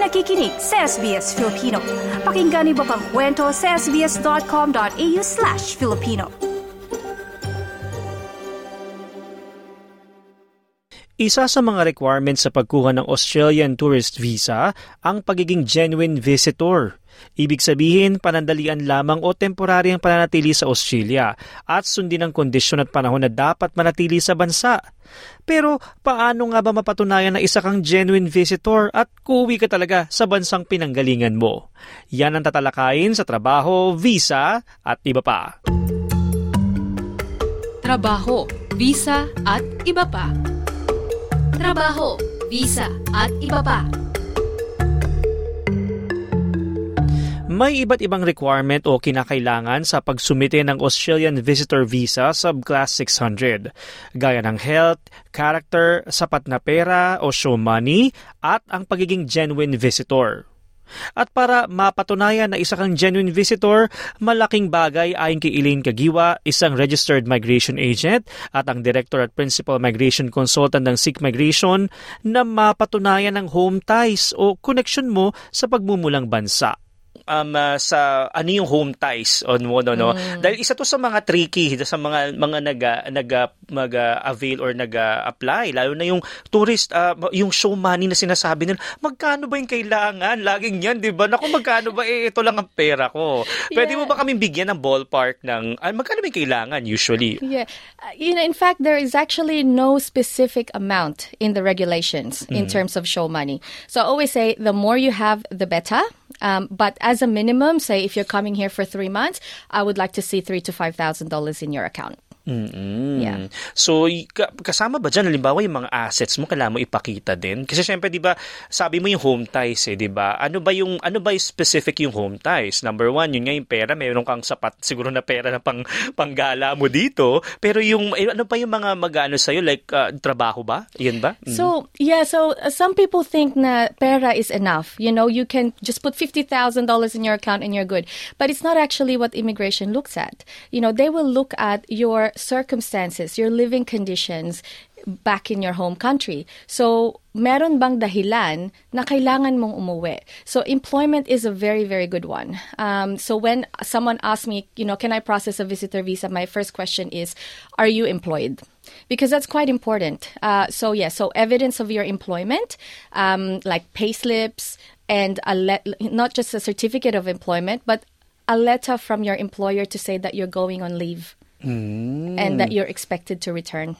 nakikinig sa SBS Filipino. Pakinggan niyo pa ang kwento sa sbs.com.au/Filipino. Isa sa mga requirements sa pagkuha ng Australian Tourist Visa ang pagiging genuine visitor. Ibig sabihin, panandalian lamang o temporaryang pananatili sa Australia at sundin ang kondisyon at panahon na dapat manatili sa bansa. Pero paano nga ba mapatunayan na isa kang genuine visitor at kuwi ka talaga sa bansang pinanggalingan mo? Yan ang tatalakayin sa trabaho, visa at iba pa. Trabaho, visa at iba pa. Trabaho, visa at iba pa. May iba't ibang requirement o kinakailangan sa pagsumite ng Australian Visitor Visa Subclass 600, gaya ng health, character, sapat na pera o show money, at ang pagiging genuine visitor. At para mapatunayan na isa kang genuine visitor, malaking bagay ayon kay Elaine Kagiwa, isang registered migration agent at ang director at principal migration consultant ng Sikh Migration, na mapatunayan ang home ties o connection mo sa pagmumulang bansa. Sa ano yung home ties on mo no. Dahil isa to sa mga tricky sa mga nag-avail or nag-apply, lalo na yung tourist, yung show money na sinasabi nila. Magkano ba yung kailangan? Laging yan, 'di ba? Naku, magkano ba, ito lang ang pera ko. Pwede mo ba kaming bigyan ng ballpark ng magkano ba yung kailangan usually? Yeah. In fact, there is actually no specific amount in the regulations in terms of show money. So I always say the more you have, the better. But as a minimum, say if you're coming here for 3 months, I would like to see $3,000 to $5,000 in your account. Yeah. So, kasama ba dyan, halimbawa, yung mga assets mo, kailangan mo ipakita din? Kasi syempre, di ba, sabi mo yung home ties, di ba? Ano ba yung specific yung home ties? Number one, yun nga yung pera, meron kang sapat siguro na pera na panggala mo dito. Pero yung, ano pa yung mga mag-ano sa'yo, like, trabaho ba? Yan ba? So some people think na pera is enough. You know, you can just put $50,000 in your account and you're good. But it's not actually what immigration looks at. You know, they will look at your circumstances, your living conditions back in your home country. So, meron bang dahilan na kailangan mong umuwi? So, employment is a very, very good one. So, when someone asks me, you know, can I process a visitor visa? My first question is, are you employed? Because that's quite important. So evidence of your employment, like payslips and not just a certificate of employment, but a letter from your employer to say that you're going on leave. And that you're expected to return.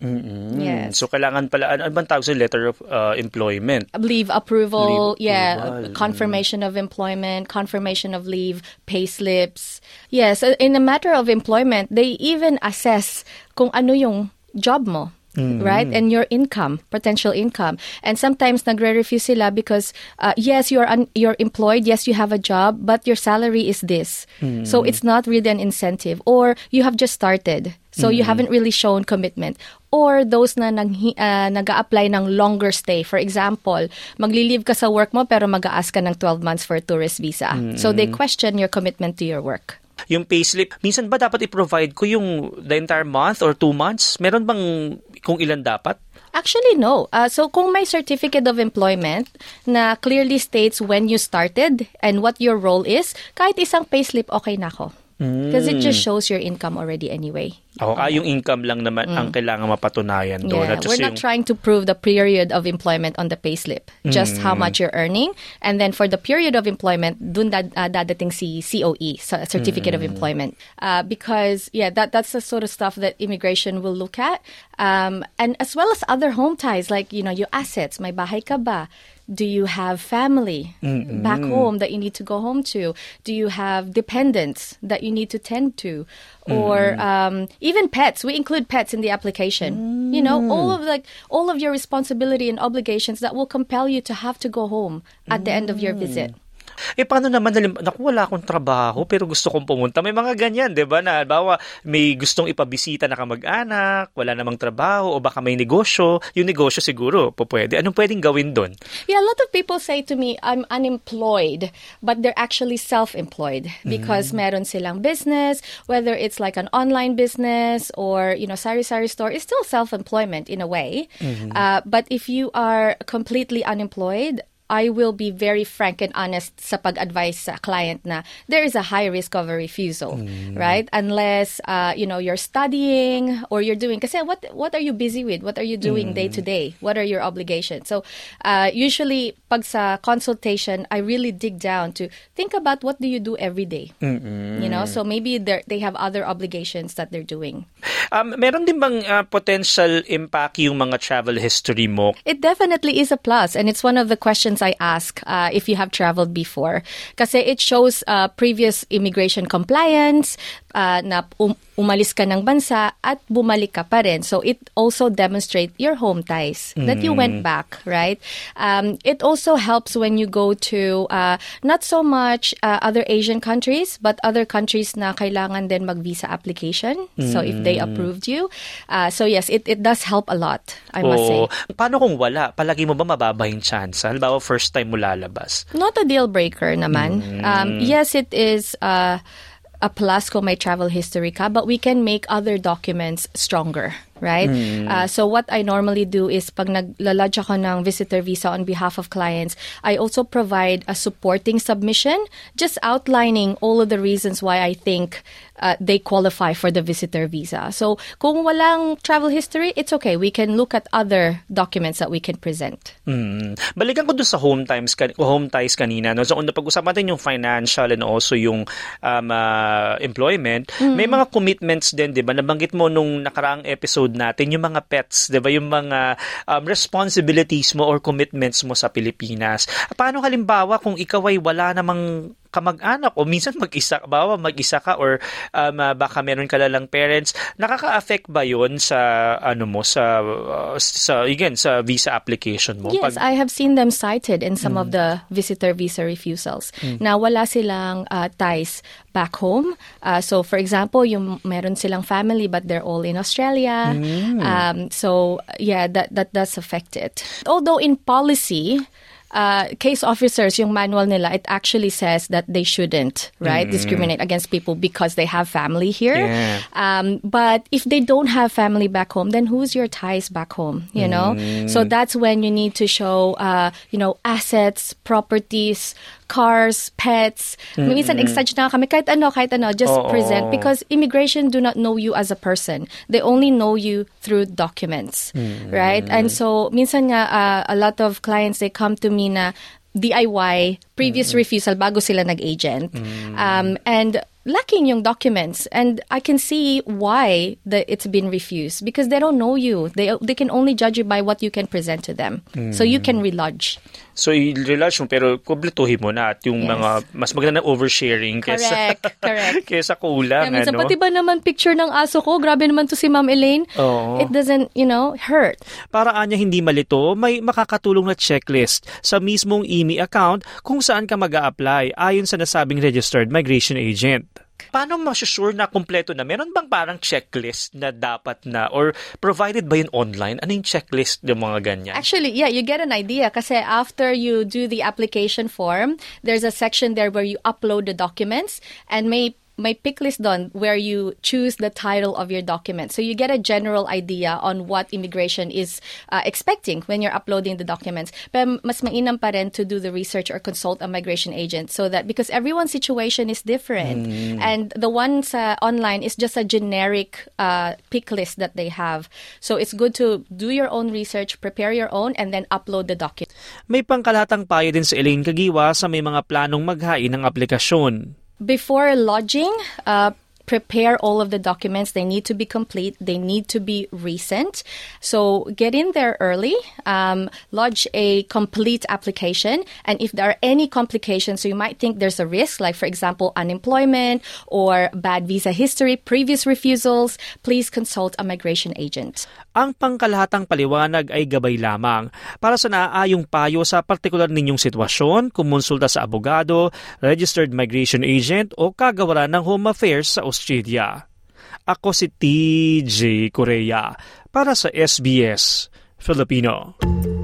Yes. So, kailangan pala, ano bang tawag sa letter of employment? Leave approval, confirmation of employment, confirmation of leave, pay slips. Yes, in a matter of employment, they even assess kung ano yung job mo. Right? And your income, potential income. And sometimes nagre-refuse sila because, yes, you're employed, yes, you have a job, but your salary is this. So it's not really an incentive. Or you have just started, so you haven't really shown commitment. Or those na nag-a-apply ng longer stay. For example, magli-leave ka sa work mo pero mag-a-ask ka ng 12 months for a tourist visa. So they question your commitment to your work. Yung payslip, minsan ba dapat i-provide ko yung the entire month or 2 months? Meron bang kung ilan dapat? Actually, no. So kung may certificate of employment na clearly states when you started and what your role is, kahit isang payslip, okay na ako. Because it just shows your income already anyway. Yung income lang naman ang kailangan mapatunayan doon. Yeah, we're not trying to prove the period of employment on the payslip, just how much you're earning. And then for the period of employment, dun dadating si COE, Certificate of Employment. Because, that's the sort of stuff that immigration will look at. And as well as other home ties, like, you know, your assets. May bahay ka ba? Do you have family back home that you need to go home to? Do you have dependents that you need to tend to? Or even pets. We include pets in the application. You know, all of your responsibility and obligations that will compel you to have to go home at the end of your visit. Paano naman, wala akong trabaho pero gusto kong pumunta. May mga ganyan, di ba? Na, bawa, may gustong ipabisita na kamag-anak, wala namang trabaho, o baka may negosyo. Yung negosyo siguro, pwede. Anong pwedeng gawin doon? Yeah, a lot of people say to me, I'm unemployed, but they're actually self-employed because meron silang business, whether it's like an online business or, you know, sari-sari store, it's still self-employment in a way. But if you are completely unemployed, I will be very frank and honest sa pag-advise sa client na there is a high risk of a refusal, right? Unless, you're studying or you're doing, kasi what are you busy with? What are you doing day to day? What are your obligations? So, usually, pag sa consultation, I really dig down to think about what do you do every day? So maybe they have other obligations that they're doing. Meron din bang potential impact yung mga travel history mo? It definitely is a plus, and it's one of the questions I ask if you have traveled before. Kasi it shows previous immigration compliance, na umalis ka ng bansa at bumalik ka pa rin. So it also demonstrates your home ties, that you went back, right? It also helps when you go to not so much other Asian countries, but other countries na kailangan din mag-visa application. So if they approved you. So yes, it does help a lot, I must say. Paano kung wala? Palagi mo ba mababa yung chance? Halimbawa, first time mo lalabas? Not a deal breaker naman. Yes, it is a plus kung may travel history ka, but we can make other documents stronger, right? So what I normally do is pag naglalodge ako ng visitor visa on behalf of clients, I also provide a supporting submission, just outlining all of the reasons why I think they qualify for the visitor visa. So kung walang travel history, it's okay. We can look at other documents that we can present. Balikan ko doon sa home ties kanina. No? So kung napag-usapan natin yung financial and also yung employment, may mga commitments din, di ba? Nabanggit mo nung nakaraang episode natin, yung mga pets, di ba? Yung mga responsibilities mo or commitments mo sa Pilipinas. Paano halimbawa kung ikaw ay wala namang kamag-anak o minsan mag-isa ka or baka meron ka lang parents, nakaka-affect ba 'yon sa sa visa application mo? Yes, I have seen them cited in some of the visitor visa refusals. Na wala silang ties back home. So for example, yung meron silang family but they're all in Australia. So yeah, that does affect it. Although in policy, case officers, yung manual nila, it actually says that they shouldn't, right, discriminate against people because they have family here. Yeah. But if they don't have family back home, then who's your ties back home, you know? So that's when you need to show, assets, properties, cars, pets. Minsan exage na kami, kahit ano, just present. Because immigration do not know you as a person. They only know you through documents, right? And so, minsan nga, a lot of clients, they come to me na DIY, previous refusal, bago sila nag-agent. And lacking yung documents, and I can see why it's been refused, because they don't know you. They can only judge you by what you can present to them. So you can relodge. So i-relodge mo pero kumpletuhin mo na at yung mga mas maganda na oversharing correct. kaysa kulang. Minsan pati ba naman picture ng aso ko, grabe naman to si Ma'am Elaine. It doesn't, hurt. Para anya hindi malito, may makakatulong na checklist sa mismong IMI account kung saan ka mag-a-apply ayon sa nasabing registered migration agent. Paano masusure na kompleto na? Meron bang parang checklist na dapat na or provided ba yun online? Ano yung checklist ng mga ganyan? Actually, yeah, you get an idea kasi after you do the application form, there's a section there where you upload the documents and may pick list doon where you choose the title of your document. So you get a general idea on what immigration is expecting when you're uploading the documents. Pero mas mainam pa rin to do the research or consult a migration agent so that because everyone's situation is different. And the one sa online is just a generic pick list that they have. So it's good to do your own research, prepare your own, and then upload the document. May pangkalatang payo din sa Elaine Kagiwa sa may mga planong maghain ng aplikasyon. Before lodging, prepare all of the documents. They need to be complete. They need to be recent. So get in there early, lodge a complete application. And if there are any complications, so you might think there's a risk, like for example, unemployment or bad visa history, previous refusals, please consult a migration agent. Ang pangkalahatang paliwanag ay gabay lamang. Para sa naaayong payo sa partikular ninyong sitwasyon, kumonsulta sa abogado, registered migration agent o kagawaran ng Home Affairs sa Australia. Ako si TJ Korea para sa SBS Filipino.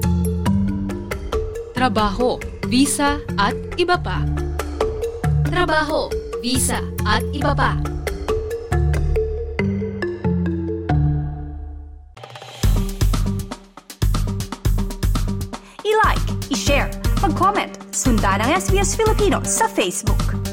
Trabaho, visa at iba pa. Trabaho, visa at iba pa. I-like, i-share, mag-comment. Sundan ang SBS Filipino sa Facebook.